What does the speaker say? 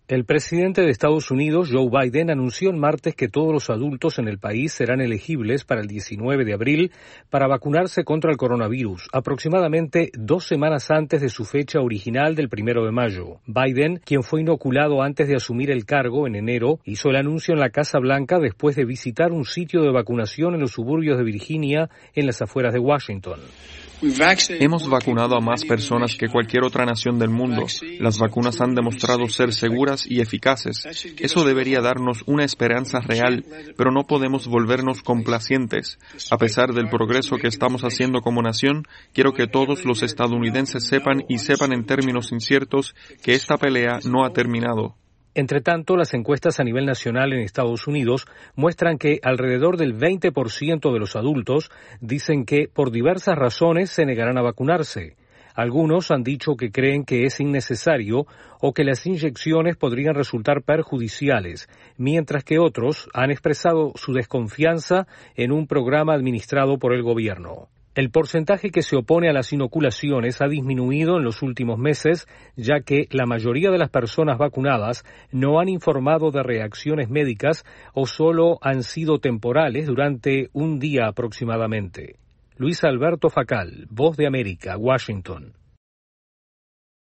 El presidente de Estados Unidos, Joe Biden, anunció el martes que todos los adultos en el país serán elegibles para el 19 de abril para vacunarse contra el coronavirus, aproximadamente 2 semanas antes de su fecha original del 1 de mayo. Biden, quien fue inoculado antes de asumir el cargo en enero, hizo el anuncio en la Casa Blanca después de visitar un sitio de vacunación en los suburbios de Virginia, en las afueras de Washington. Hemos vacunado a más personas que cualquier otra nación del mundo. Las vacunas han demostrado ser seguras y eficaces. Eso debería darnos una esperanza real, pero no podemos volvernos complacientes. A pesar del progreso que estamos haciendo como nación, quiero que todos los estadounidenses sepan en términos inciertos que esta pelea no ha terminado. Entre tanto, las encuestas a nivel nacional en Estados Unidos muestran que alrededor del 20% de los adultos dicen que por diversas razones se negarán a vacunarse. Algunos han dicho que creen que es innecesario o que las inyecciones podrían resultar perjudiciales, mientras que otros han expresado su desconfianza en un programa administrado por el gobierno. El porcentaje que se opone a las inoculaciones ha disminuido en los últimos meses, ya que la mayoría de las personas vacunadas no han informado de reacciones médicas o solo han sido temporales durante un día aproximadamente. Luis Alberto Facal, Voz de América, Washington.